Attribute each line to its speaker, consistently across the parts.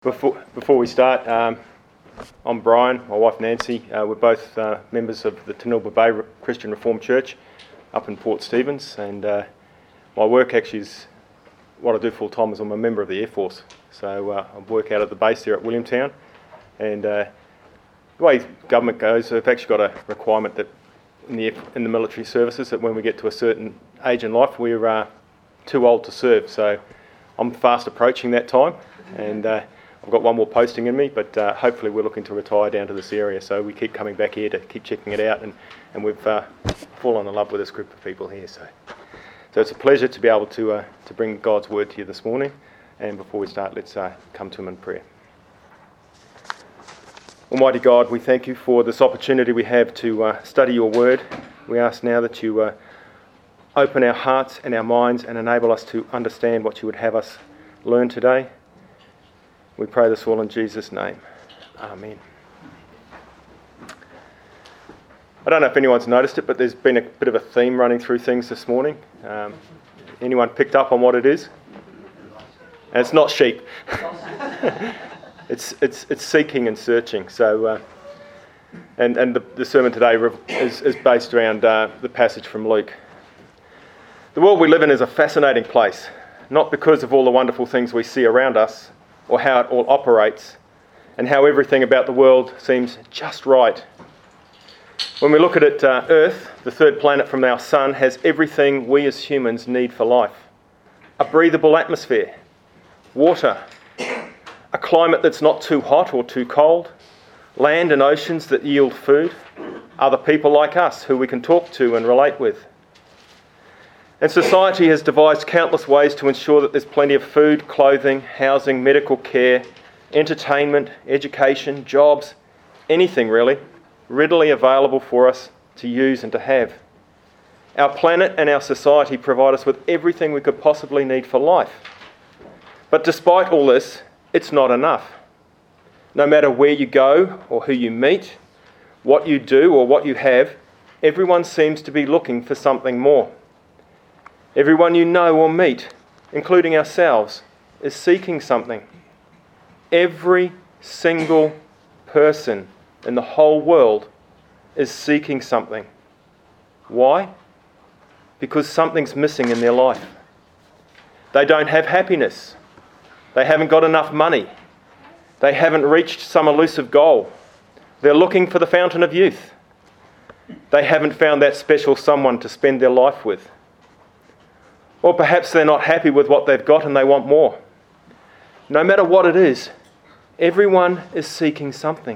Speaker 1: Before we start, I'm Brian, my wife Nancy. We're both members of the Tanilba Bay Christian Reformed Church up in Port Stephens, and my work actually is, what I do full time is I'm a member of the Air Force. So I work out of the base there at Williamtown, and the way government goes, they've actually got a requirement that in the military services that when we get to a certain age in life, we're too old to serve. So I'm fast approaching that time, and I've got one more posting in me, but hopefully we're looking to retire down to this area. So we keep coming back here to keep checking it out, and we've fallen in love with this group of people here. So it's a pleasure to be able to bring God's word to you this morning. And before we start, let's come to Him in prayer. Almighty God, we thank you for this opportunity we have to study your word. We ask now that you open our hearts and our minds and enable us to understand what you would have us learn today. We pray this all in Jesus' name. Amen. I don't know if anyone's noticed it, but there's been a bit of a theme running through things this morning. Anyone picked up on what it is? And it's not sheep. It's seeking and searching. So, and the sermon today is based around the passage from Luke. The world we live in is a fascinating place, not because of all the wonderful things we see around us, or how it all operates, and how everything about the world seems just right. When we look at it, Earth, the third planet from our sun, has everything we as humans need for life. A breathable atmosphere, water, a climate that's not too hot or too cold, land and oceans that yield food, other people like us who we can talk to and relate with. And society has devised countless ways to ensure that there's plenty of food, clothing, housing, medical care, entertainment, education, jobs, anything really, readily available for us to use and to have. Our planet and our society provide us with everything we could possibly need for life. But despite all this, it's not enough. No matter where you go or who you meet, what you do or what you have, everyone seems to be looking for something more. Everyone you know or meet, including ourselves, is seeking something. Every single person in the whole world is seeking something. Why? Because something's missing in their life. They don't have happiness. They haven't got enough money. They haven't reached some elusive goal. They're looking for the fountain of youth. They haven't found that special someone to spend their life with. Or perhaps they're not happy with what they've got and they want more. No matter what it is, everyone is seeking something.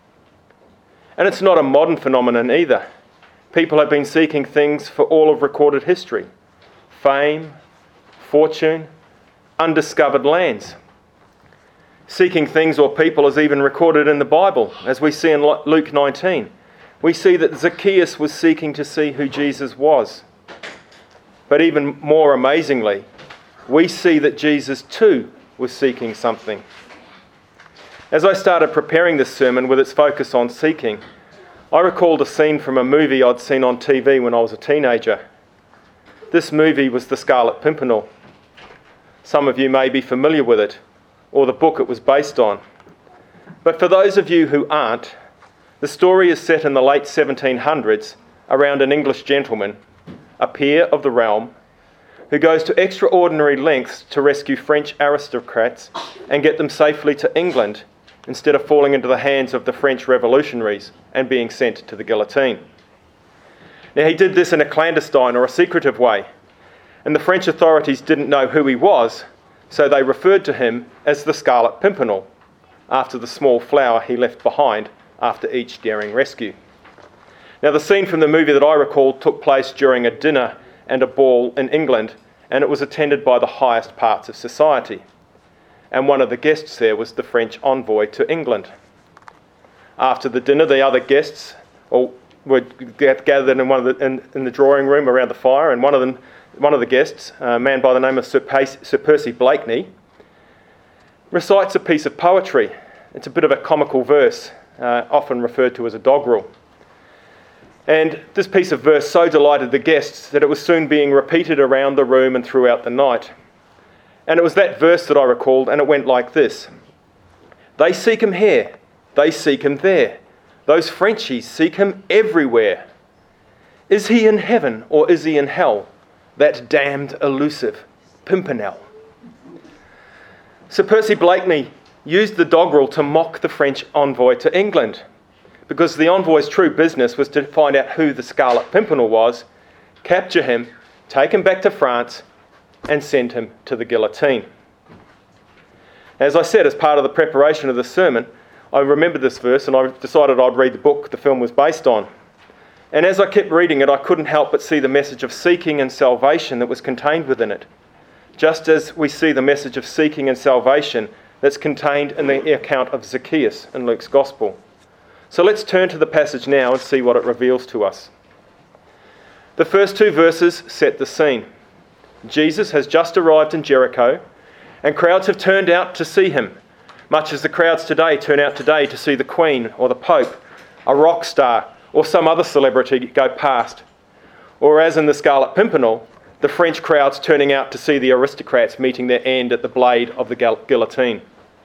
Speaker 1: And it's not a modern phenomenon either. People have been seeking things for all of recorded history. Fame, fortune, undiscovered lands. Seeking things or people is even recorded in the Bible, as we see in Luke 19. We see that Zacchaeus was seeking to see who Jesus was. But even more amazingly, we see that Jesus too was seeking something. As I started preparing this sermon with its focus on seeking, I recalled a scene from a movie I'd seen on TV when I was a teenager. This movie was The Scarlet Pimpernel. Some of you may be familiar with it, or the book it was based on. But for those of you who aren't, the story is set in the late 1700s around an English gentleman, a peer of the realm, who goes to extraordinary lengths to rescue French aristocrats and get them safely to England instead of falling into the hands of the French revolutionaries and being sent to the guillotine. Now, he did this in a clandestine or a secretive way, and the French authorities didn't know who he was, so they referred to him as the Scarlet Pimpernel, after the small flower he left behind after each daring rescue. Now, the scene from the movie that I recall took place during a dinner and a ball in England, and it was attended by the highest parts of society. And one of the guests there was the French envoy to England. After the dinner, the other guests were gathered in the drawing room around the fire, and one of the guests, a man by the name of Sir Percy Blakeney, recites a piece of poetry. It's a bit of a comical verse, often referred to as a doggerel. And this piece of verse so delighted the guests that it was soon being repeated around the room and throughout the night. And it was that verse that I recalled, and it went like this: They seek him here. They seek him there. Those Frenchies seek him everywhere. Is he in heaven or is he in hell? That damned elusive Pimpernel. Sir Percy Blakeney used the doggerel to mock the French envoy to England, because the envoy's true business was to find out who the Scarlet Pimpernel was, capture him, take him back to France, and send him to the guillotine. As I said, as part of the preparation of the sermon, I remembered this verse and I decided I'd read the book the film was based on. And as I kept reading it, I couldn't help but see the message of seeking and salvation that was contained within it, just as we see the message of seeking and salvation that's contained in the account of Zacchaeus in Luke's Gospel. So let's turn to the passage now and see what it reveals to us. The first two verses set the scene. Jesus has just arrived in Jericho, and crowds have turned out to see him, much as the crowds today turn out today to see the Queen or the Pope, a rock star, or some other celebrity go past. Or as in the Scarlet Pimpernel, the French crowds turning out to see the aristocrats meeting their end at the blade of the guillotine.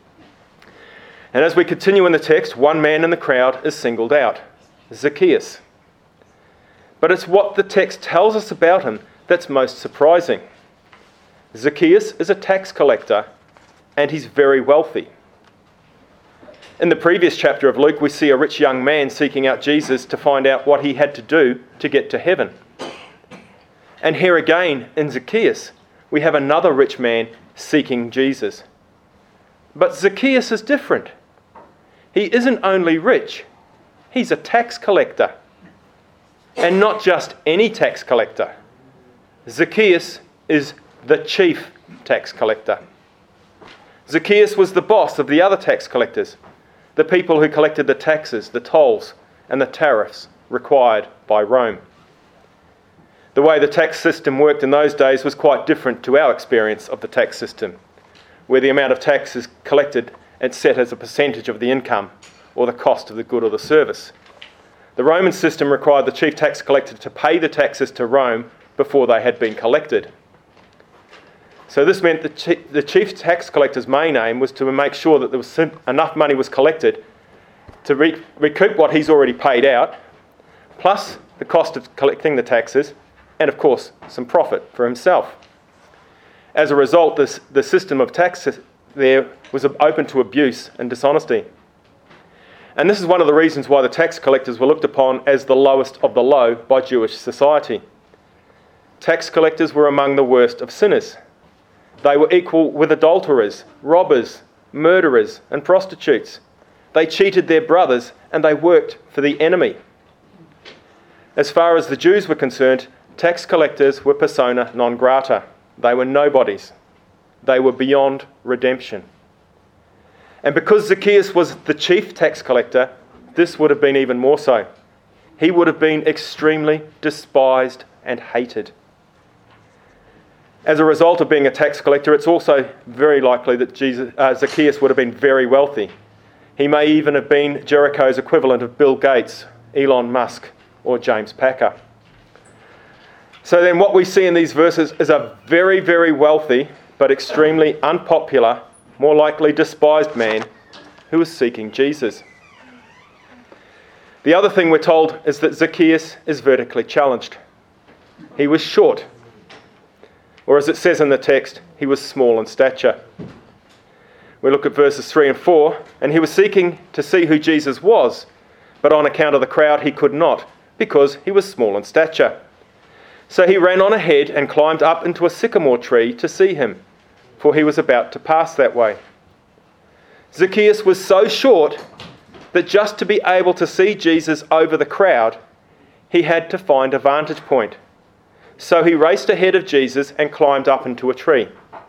Speaker 1: And as we continue in the text, one man in the crowd is singled out, Zacchaeus. But it's what the text tells us about him that's most surprising. Zacchaeus is a tax collector, and he's very wealthy. In the previous chapter of Luke, we see a rich young man seeking out Jesus to find out what he had to do to get to heaven. And here again, in Zacchaeus, we have another rich man seeking Jesus. But Zacchaeus is different. He isn't only rich, he's a tax collector. And not just any tax collector. Zacchaeus is the chief tax collector. Zacchaeus was the boss of the other tax collectors, the people who collected the taxes, the tolls, and the tariffs required by Rome. The way the tax system worked in those days was quite different to our experience of the tax system, where the amount of tax is collected and set as a percentage of the income or the cost of the good or the service. The Roman system required the chief tax collector to pay the taxes to Rome before they had been collected. So this meant the chief tax collector's main aim was to make sure that there was enough money was collected to recoup what he's already paid out, plus the cost of collecting the taxes, and of course some profit for himself. As a result, the system of taxes there was open to abuse and dishonesty. And this is one of the reasons why the tax collectors were looked upon as the lowest of the low by Jewish society. Tax collectors were among the worst of sinners. They were equal with adulterers, robbers, murderers, and prostitutes. They cheated their brothers and they worked for the enemy. As far as the Jews were concerned, tax collectors were persona non grata. They were nobodies. They were beyond redemption. And because Zacchaeus was the chief tax collector, this would have been even more so. He would have been extremely despised and hated. As a result of being a tax collector, it's also very likely that Zacchaeus would have been very wealthy. He may even have been Jericho's equivalent of Bill Gates, Elon Musk, or James Packer. So then what we see in these verses is a very, very wealthy, but extremely unpopular, more likely despised man who is seeking Jesus. The other thing we're told is that Zacchaeus is vertically challenged. He was short. Or as it says in the text, he was small in stature. We look at verses 3 and 4, and he was seeking to see who Jesus was, but on account of the crowd he could not, because he was small in stature. So he ran on ahead and climbed up into a sycamore tree to see him, for he was about to pass that way. Zacchaeus was so short that just to be able to see Jesus over the crowd, he had to find a vantage point. So he raced ahead of Jesus and climbed up into a tree.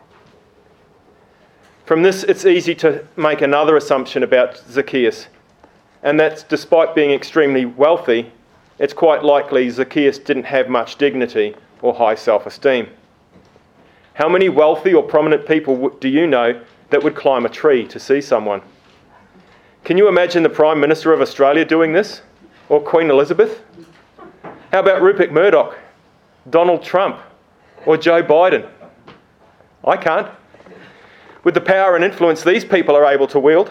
Speaker 1: From this, it's easy to make another assumption about Zacchaeus, and that's despite being extremely wealthy, it's quite likely Zacchaeus didn't have much dignity or high self-esteem. How many wealthy or prominent people do you know that would climb a tree to see someone? Can you imagine the Prime Minister of Australia doing this? Or Queen Elizabeth? How about Rupert Murdoch, Donald Trump, or Joe Biden? I can't. With the power and influence these people are able to wield,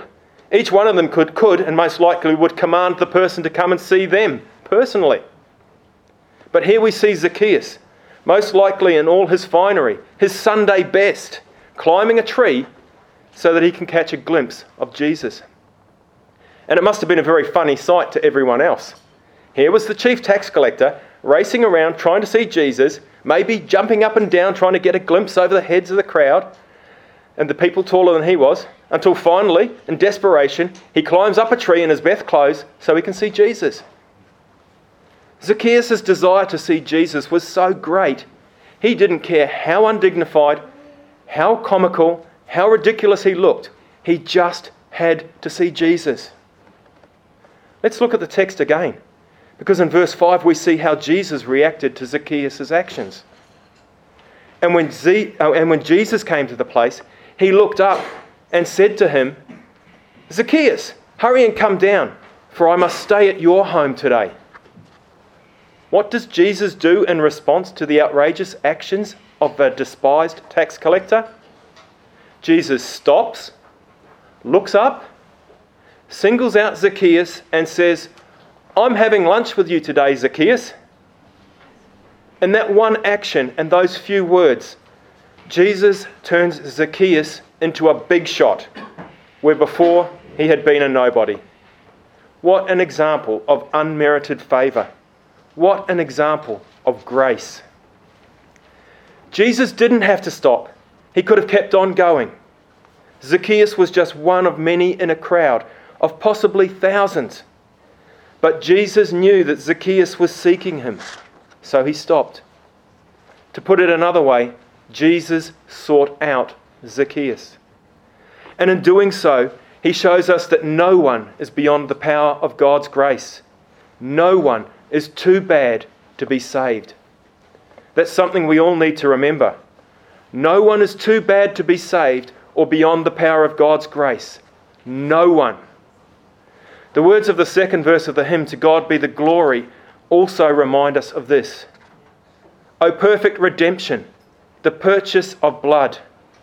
Speaker 1: Each one of them could and most likely would command the person to come and see them personally. But here we see Zacchaeus, most likely in all his finery, his Sunday best, climbing a tree so that he can catch a glimpse of Jesus. And it must have been a very funny sight to everyone else. Here was the chief tax collector racing around trying to see Jesus, maybe jumping up and down trying to get a glimpse over the heads of the crowd and the people taller than he was, until finally, in desperation, he climbs up a tree in his best clothes so he can see Jesus. Zacchaeus' desire to see Jesus was so great, he didn't care how undignified, how comical, how ridiculous he looked. He just had to see Jesus. Let's look at the text again, because in verse 5 we see how Jesus reacted to Zacchaeus' actions. And when Jesus came to the place, he looked up and said to him, "Zacchaeus, hurry and come down, for I must stay at your home today." What does Jesus do in response to the outrageous actions of a despised tax collector? Jesus stops, looks up, singles out Zacchaeus and says, "I'm having lunch with you today, Zacchaeus." In that one action and those few words, Jesus turns Zacchaeus into a big shot, where before he had been a nobody. What an example of unmerited favour. What an example of grace. Jesus didn't have to stop. He could have kept on going. Zacchaeus was just one of many in a crowd of possibly thousands. But Jesus knew that Zacchaeus was seeking him, so he stopped. To put it another way, Jesus sought out Zacchaeus. And in doing so, he shows us that no one is beyond the power of God's grace. No one is too bad to be saved. That's something we all need to remember. No one is too bad to be saved or beyond the power of God's grace. No one. The words of the second verse of the hymn, "To God be the glory," also remind us of this. O perfect redemption, the purchase of blood.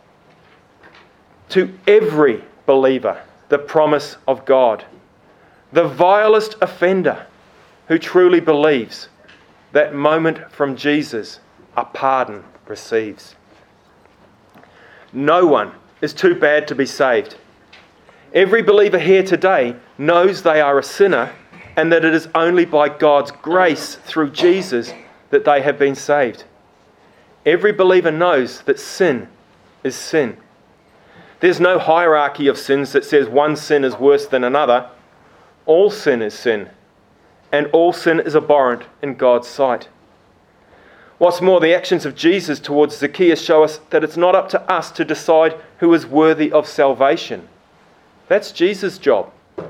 Speaker 1: To every believer, the promise of God. The vilest offender who truly believes, that moment from Jesus, a pardon receives. No one is too bad to be saved. Every believer here today knows they are a sinner and that it is only by God's grace through Jesus that they have been saved. Every believer knows that sin is sin. There's no hierarchy of sins that says one sin is worse than another. All sin is sin, and all sin is abhorrent in God's sight. What's more, the actions of Jesus towards Zacchaeus show us that it's not up to us to decide who is worthy of salvation. That's Jesus' job.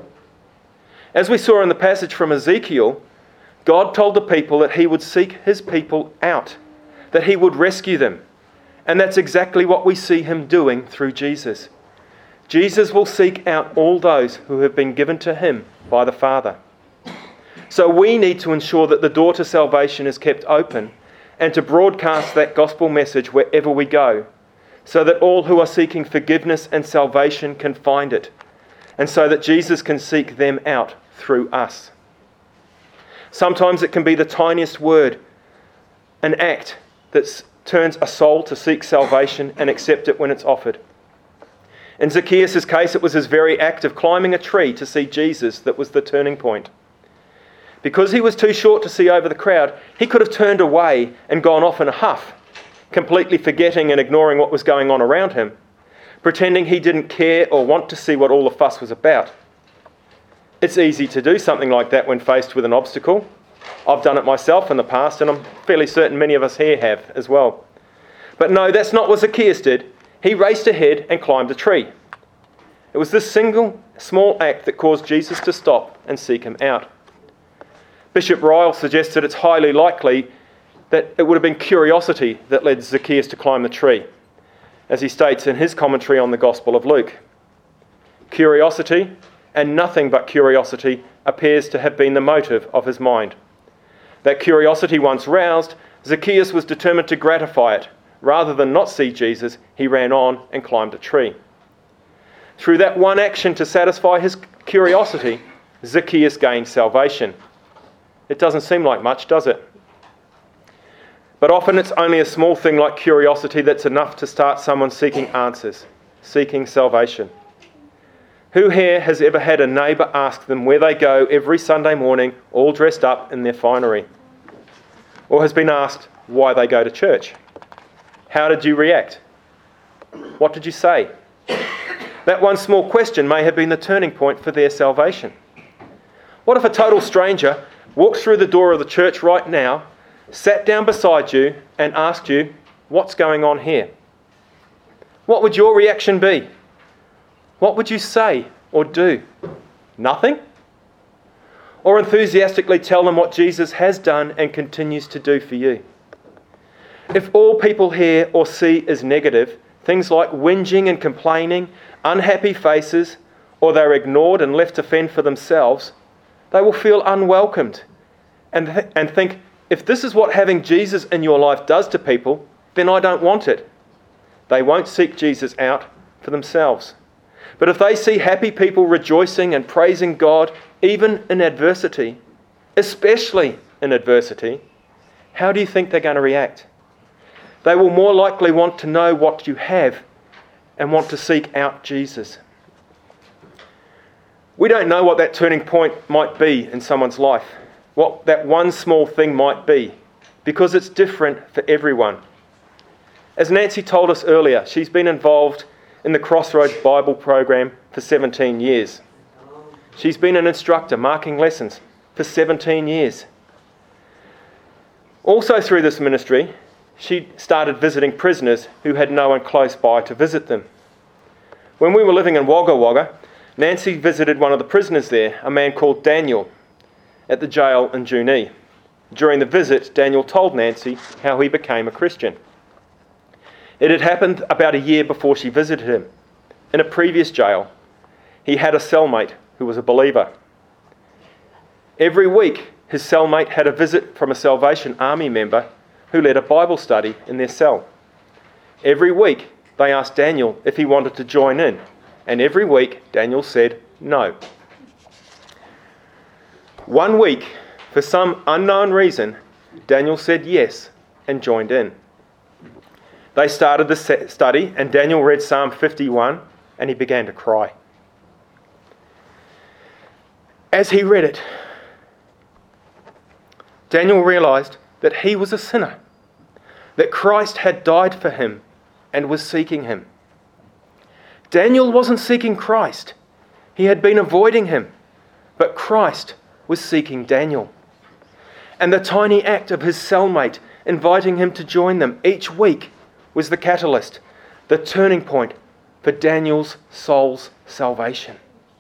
Speaker 1: As we saw in the passage from Ezekiel, God told the people that he would seek his people out, that he would rescue them. And that's exactly what we see him doing through Jesus. Jesus will seek out all those who have been given to him by the Father. So we need to ensure that the door to salvation is kept open and to broadcast that gospel message wherever we go, so that all who are seeking forgiveness and salvation can find it, and so that Jesus can seek them out through us. Sometimes it can be the tiniest word, an act that turns a soul to seek salvation and accept it when it's offered. In Zacchaeus' case, it was his very act of climbing a tree to see Jesus that was the turning point. Because he was too short to see over the crowd, he could have turned away and gone off in a huff, completely forgetting and ignoring what was going on around him, pretending he didn't care or want to see what all the fuss was about. It's easy to do something like that when faced with an obstacle. I've done it myself in the past, and I'm fairly certain many of us here have as well. But no, that's not what Zacchaeus did. He raced ahead and climbed a tree. It was this single, small act that caused Jesus to stop and seek him out. Bishop Ryle suggests that it's highly likely that it would have been curiosity that led Zacchaeus to climb the tree, as he states in his commentary on the Gospel of Luke. Curiosity, and nothing but curiosity, appears to have been the motive of his mind. That curiosity once roused, Zacchaeus was determined to gratify it. Rather than not see Jesus, he ran on and climbed a tree. Through that one action to satisfy his curiosity, Zacchaeus gained salvation. It doesn't seem like much, does it? But often it's only a small thing like curiosity that's enough to start someone seeking answers, seeking salvation. Who here has ever had a neighbour ask them where they go every Sunday morning, all dressed up in their finery? Or has been asked why they go to church? How did you react? What did you say? That one small question may have been the turning point for their salvation. What if a total stranger walked through the door of the church right now, sat down beside you and asked you, what's going on here? What would your reaction be? What would you say or do? Nothing? Or enthusiastically tell them what Jesus has done and continues to do for you? If all people hear or see is negative, things like whinging and complaining, unhappy faces, or they're ignored and left to fend for themselves, they will feel unwelcomed and think, if this is what having Jesus in your life does to people, then I don't want it. They won't seek Jesus out for themselves. But if they see happy people rejoicing and praising God, even in adversity, especially in adversity, how do you think they're going to react? They will more likely want to know what you have and want to seek out Jesus. We don't know what that turning point might be in someone's life, what that one small thing might be, because it's different for everyone. As Nancy told us earlier, she's been involved in the Crossroads Bible program for 17 years. She's been an instructor marking lessons for 17 years. Also through this ministry, she started visiting prisoners who had no one close by to visit them. When we were living in Wagga Wagga, Nancy visited one of the prisoners there, a man called Daniel, at the jail in Junee. During the visit, Daniel told Nancy how he became a Christian. It had happened about a year before she visited him. In a previous jail, he had a cellmate who was a believer. Every week, his cellmate had a visit from a Salvation Army member who led a Bible study in their cell. Every week, they asked Daniel if he wanted to join in, and every week, Daniel said no. One week, for some unknown reason, Daniel said yes and joined in. They started the study, and Daniel read Psalm 51, and he began to cry. As he read it, Daniel realised that he was a sinner, that Christ had died for him and was seeking him. Daniel wasn't seeking Christ. He had been avoiding him, but Christ was seeking Daniel. And the tiny act of his cellmate inviting him to join them each week was the catalyst, the turning point for Daniel's soul's salvation.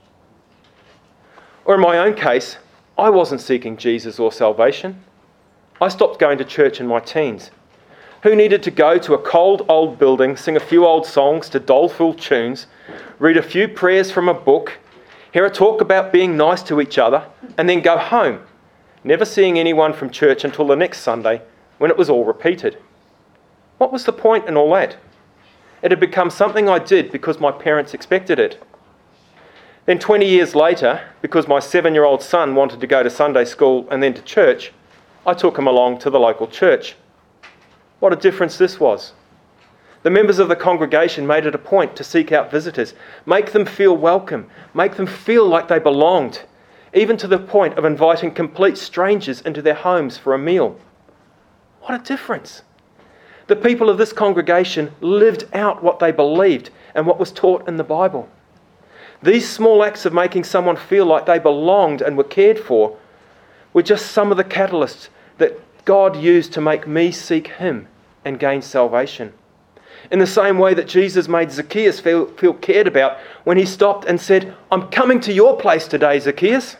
Speaker 1: Or in my own case, I wasn't seeking Jesus or salvation. I stopped going to church in my teens. Who needed to go to a cold old building, sing a few old songs to doleful tunes, read a few prayers from a book, hear a talk about being nice to each other, and then go home, never seeing anyone from church until the next Sunday when it was all repeated? What was the point in all that? It had become something I did because my parents expected it. Then 20 years later, because my 7-year-old son wanted to go to Sunday school and then to church, I took him along to the local church. What a difference this was. The members of the congregation made it a point to seek out visitors, make them feel welcome, make them feel like they belonged, even to the point of inviting complete strangers into their homes for a meal. What a difference. The people of this congregation lived out what they believed and what was taught in the Bible. These small acts of making someone feel like they belonged and were cared for were just some of the catalysts that God used to make me seek him and gain salvation. In the same way that Jesus made Zacchaeus feel cared about when he stopped and said, "I'm coming to your place today, Zacchaeus."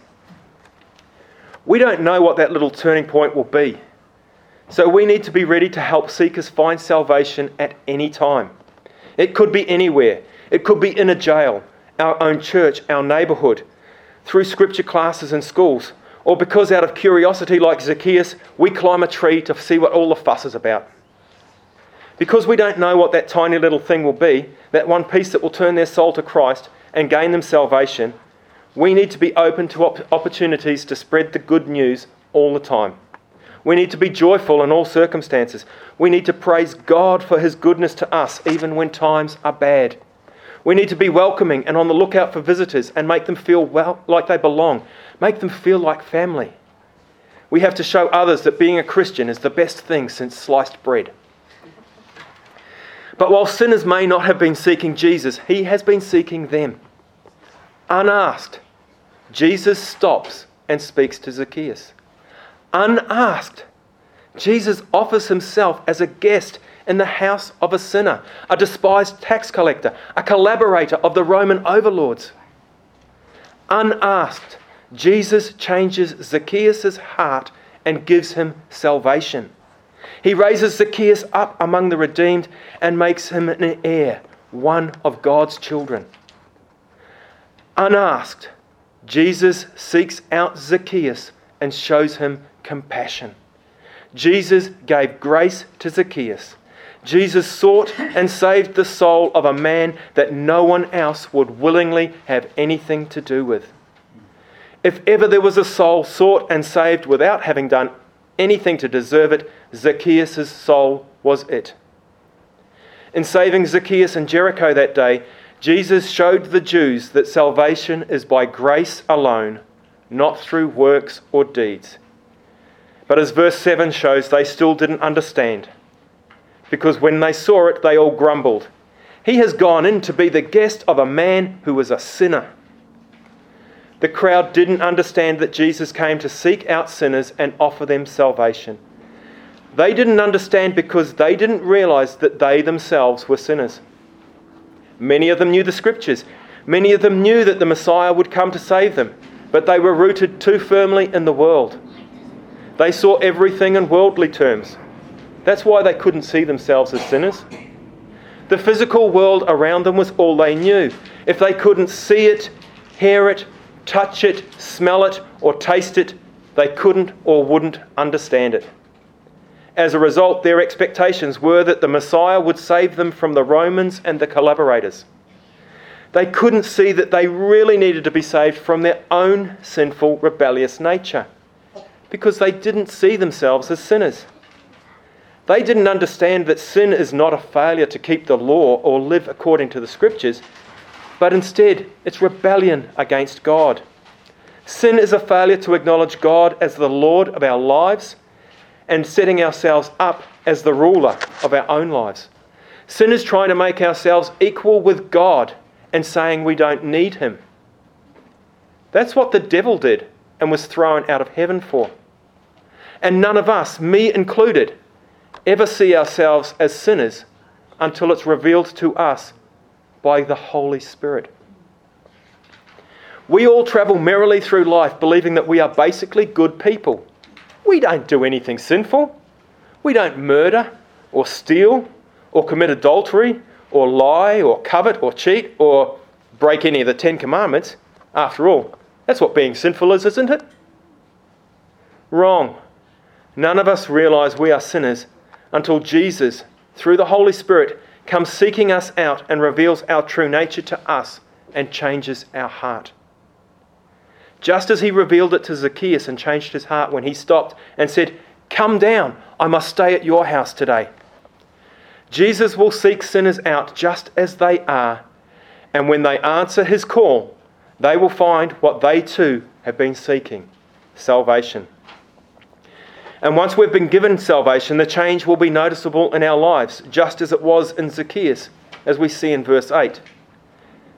Speaker 1: We don't know what that little turning point will be. So we need to be ready to help seekers find salvation at any time. It could be anywhere. It could be in a jail, our own church, our neighbourhood, through scripture classes in schools, or because out of curiosity like Zacchaeus, we climb a tree to see what all the fuss is about. Because we don't know what that tiny little thing will be, that one piece that will turn their soul to Christ and gain them salvation, we need to be open to opportunities to spread the good news all the time. We need to be joyful in all circumstances. We need to praise God for his goodness to us, even when times are bad. We need to be welcoming and on the lookout for visitors and make them feel well, like they belong. Make them feel like family. We have to show others that being a Christian is the best thing since sliced bread. But while sinners may not have been seeking Jesus, he has been seeking them. Unasked, Jesus stops and speaks to Zacchaeus. Unasked, Jesus offers himself as a guest in the house of a sinner, a despised tax collector, a collaborator of the Roman overlords. Unasked, Jesus changes Zacchaeus' heart and gives him salvation. He raises Zacchaeus up among the redeemed and makes him an heir, one of God's children. Unasked, Jesus seeks out Zacchaeus and shows him compassion. Jesus gave grace to Zacchaeus. Jesus sought and saved the soul of a man that no one else would willingly have anything to do with. If ever there was a soul sought and saved without having done anything to deserve it, Zacchaeus' soul was it. In saving Zacchaeus in Jericho that day, Jesus showed the Jews that salvation is by grace alone, not through works or deeds. But as verse 7 shows, they still didn't understand, because when they saw it, they all grumbled. He has gone in to be the guest of a man who was a sinner. The crowd didn't understand that Jesus came to seek out sinners and offer them salvation. They didn't understand because they didn't realize that they themselves were sinners. Many of them knew the scriptures. Many of them knew that the Messiah would come to save them, but they were rooted too firmly in the world. They saw everything in worldly terms. That's why they couldn't see themselves as sinners. The physical world around them was all they knew. If they couldn't see it, hear it, touch it, smell it, or taste it, they couldn't or wouldn't understand it. As a result, their expectations were that the Messiah would save them from the Romans and the collaborators. They couldn't see that they really needed to be saved from their own sinful, rebellious nature, because they didn't see themselves as sinners. They didn't understand that sin is not a failure to keep the law or live according to the scriptures, but instead it's rebellion against God. Sin is a failure to acknowledge God as the Lord of our lives and setting ourselves up as the ruler of our own lives. Sin is trying to make ourselves equal with God and saying we don't need him. That's what the devil did and was thrown out of heaven for. And none of us, me included, ever see ourselves as sinners until it's revealed to us by the Holy Spirit. We all travel merrily through life believing that we are basically good people. We don't do anything sinful. We don't murder or steal or commit adultery or lie or covet or cheat or break any of the 10 Commandments. After all, that's what being sinful is, isn't it? Wrong. None of us realise we are sinners until Jesus, through the Holy Spirit, comes seeking us out and reveals our true nature to us and changes our heart. Just as he revealed it to Zacchaeus and changed his heart when he stopped and said, "Come down, I must stay at your house today." Jesus will seek sinners out just as they are, and when they answer his call, they will find what they too have been seeking, salvation. And once we've been given salvation, the change will be noticeable in our lives, just as it was in Zacchaeus, as we see in verse 8.